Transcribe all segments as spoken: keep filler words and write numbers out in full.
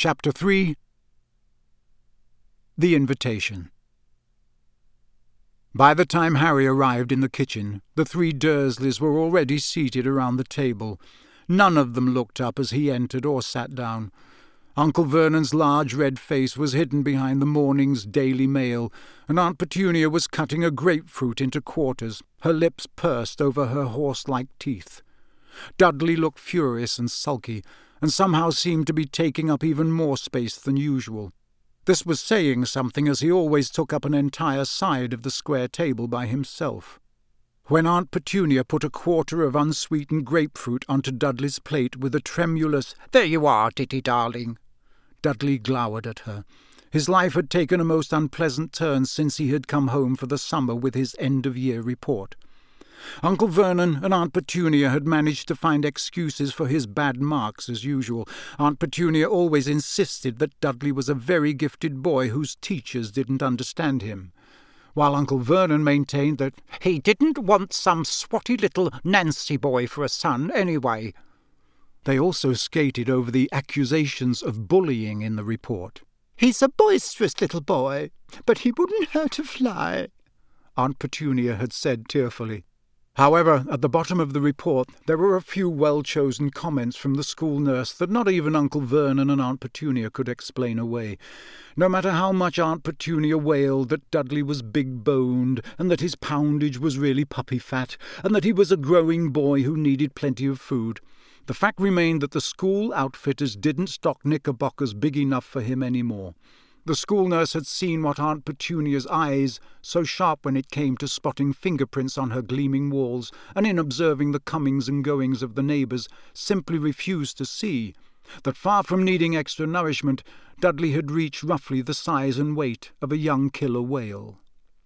Chapter three. The Invitation. By the time Harry arrived in the kitchen, the three Dursleys were already seated around the table. None of them looked up as he entered or sat down. Uncle Vernon's large red face was hidden behind the morning's Daily Mail, and Aunt Petunia was cutting a grapefruit into quarters, her lips pursed over her horse-like teeth. Dudley looked furious and sulky, and somehow seemed to be taking up even more space than usual. This was saying something, as he always took up an entire side of the square table by himself. When Aunt Petunia put a quarter of unsweetened grapefruit onto Dudley's plate with a tremulous, "There you are, Titty darling," Dudley glowered at her. His life had taken a most unpleasant turn since he had come home for the summer with his end-of-year report. Uncle Vernon and Aunt Petunia had managed to find excuses for his bad marks as usual. Aunt Petunia always insisted that Dudley was a very gifted boy whose teachers didn't understand him, while Uncle Vernon maintained that he didn't want some swotty little Nancy boy for a son anyway. They also skated over the accusations of bullying in the report. "He's a boisterous little boy, but he wouldn't hurt a fly," Aunt Petunia had said tearfully. However, at the bottom of the report there were a few well-chosen comments from the school nurse that not even Uncle Vernon and Aunt Petunia could explain away. No matter how much Aunt Petunia wailed that Dudley was big-boned, and that his poundage was really puppy-fat, and that he was a growing boy who needed plenty of food, the fact remained that the school outfitters didn't stock knickerbockers big enough for him any more. The school nurse had seen what Aunt Petunia's eyes, so sharp when it came to spotting fingerprints on her gleaming walls, and in observing the comings and goings of the neighbours, simply refused to see, that far from needing extra nourishment, Dudley had reached roughly the size and weight of a young killer whale.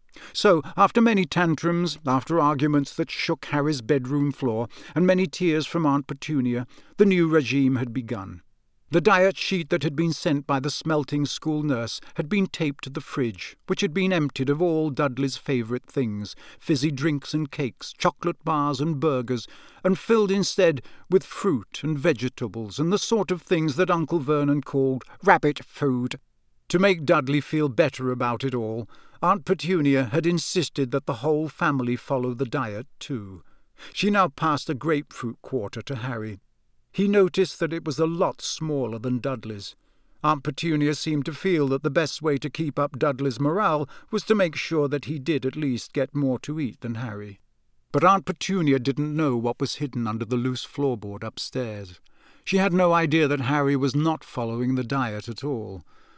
So, after many tantrums, after arguments that shook Harry's bedroom floor, and many tears from Aunt Petunia, the new regime had begun. The diet sheet that had been sent by the smelting school nurse had been taped to the fridge, which had been emptied of all Dudley's favourite things, fizzy drinks and cakes, chocolate bars and burgers, and filled instead with fruit and vegetables and the sort of things that Uncle Vernon called rabbit food. To make Dudley feel better about it all, Aunt Petunia had insisted that the whole family follow the diet too. She now passed a grapefruit quarter to Harry. He noticed that it was a lot smaller than Dudley's. Aunt Petunia seemed to feel that the best way to keep up Dudley's morale was to make sure that he did at least get more to eat than Harry. But Aunt Petunia didn't know what was hidden under the loose floorboard upstairs. She had no idea that Harry was not following the diet at all.